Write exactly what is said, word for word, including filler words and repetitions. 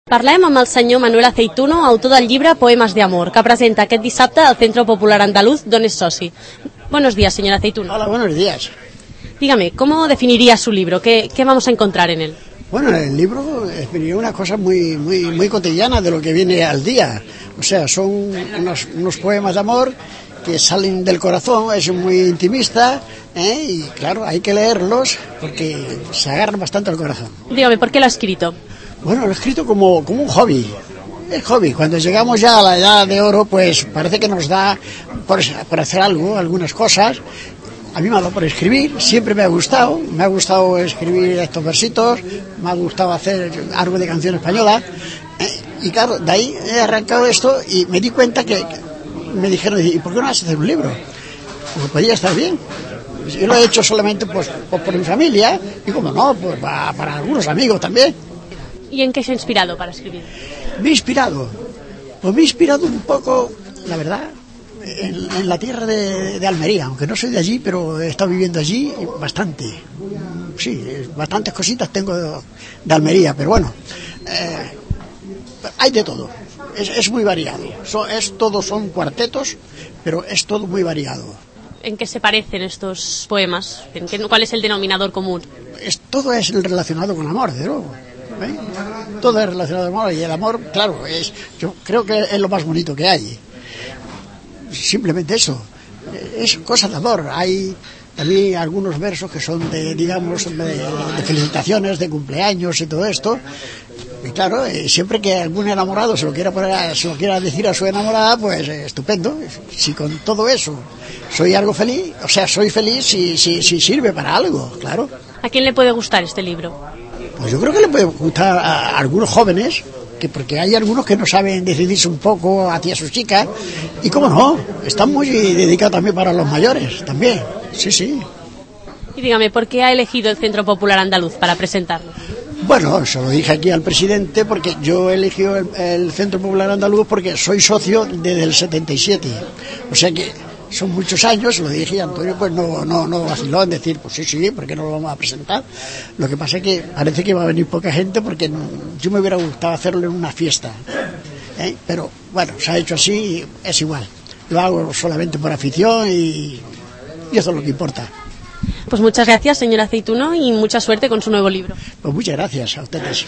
Parlem amb el senyor Manuel Aceituno, autor del llibre Poemas de Amor, que presenta aquest dissabte al Centro Popular Andaluz, d'on és soci. Buenos días, señor Aceituno. Hola, buenos días. Dígame, ¿cómo definiría su libro? ¿Qué, qué vamos a encontrar en él? Bueno, el libro definiría una cosa muy, muy, muy cotidiana de lo que viene al día. O sea, son unos, unos poemas de amor que salen del corazón, es muy intimista, ¿eh? Y claro, hay que leerlos porque se agarran bastante al corazón. Dígame, ¿por qué lo ha escrito? Bueno, lo he escrito como, como un hobby. Es hobby. Cuando llegamos ya a la edad de oro, pues parece que nos da por, por hacer algo, algunas cosas. A mí me ha dado por escribir, siempre me ha gustado. Me ha gustado escribir estos versitos, me ha gustado hacer algo de canción española. ¿eh? Y claro, de ahí he arrancado esto y me di cuenta que me dijeron, ¿y por qué no vas a hacer un libro? Pues podría estar bien. Yo lo he hecho solamente pues, pues por mi familia y como no, pues para, para algunos amigos también. ¿Y en qué se ha inspirado para escribir? Me he inspirado, pues me he inspirado un poco, la verdad, en, en la tierra de, de Almería, aunque no soy de allí, pero he estado viviendo allí bastante. Sí, bastantes cositas tengo de, de Almería, pero bueno, eh, hay de todo, es, es muy variado. So, es, todos son cuartetos, pero es todo muy variado. ¿En qué se parecen estos poemas? ¿En qué, ¿Cuál es el denominador común? Es, todo es relacionado con amor, de nuevo. ¿Eh? Todo es relacionado al amor y el amor, claro, es, yo creo que es lo más bonito que hay. Simplemente eso, es cosa de amor. Hay también algunos versos que son de, digamos, de, de felicitaciones, de cumpleaños y todo esto. Y claro, siempre que algún enamorado se lo quiera poner, se lo quiera decir a su enamorada, pues eh, estupendo. Si con todo eso soy algo feliz, o sea, soy feliz si, si, si sirve para algo, claro. ¿A quién le puede gustar este libro? Pues yo creo que le puede gustar a algunos jóvenes, que porque hay algunos que no saben decidirse un poco hacia sus chicas, y cómo no, está muy dedicado también para los mayores, también, sí, sí. Y dígame, ¿por qué ha elegido el Centro Popular Andaluz para presentarlo? Bueno, se lo dije aquí al presidente porque yo he elegido el, el Centro Popular Andaluz porque soy socio desde el setenta y siete, o sea que son muchos años, lo dije y Antonio pues no, no, no vaciló en decir, pues sí, sí, ¿por qué no lo vamos a presentar? Lo que pasa es que parece que va a venir poca gente porque no, yo me hubiera gustado hacerlo en una fiesta, ¿eh? Pero bueno, se ha hecho así, es igual, lo hago solamente por afición y, y eso es lo que importa. Pues muchas gracias, señor Aceituno, y mucha suerte con su nuevo libro. Pues muchas gracias a ustedes.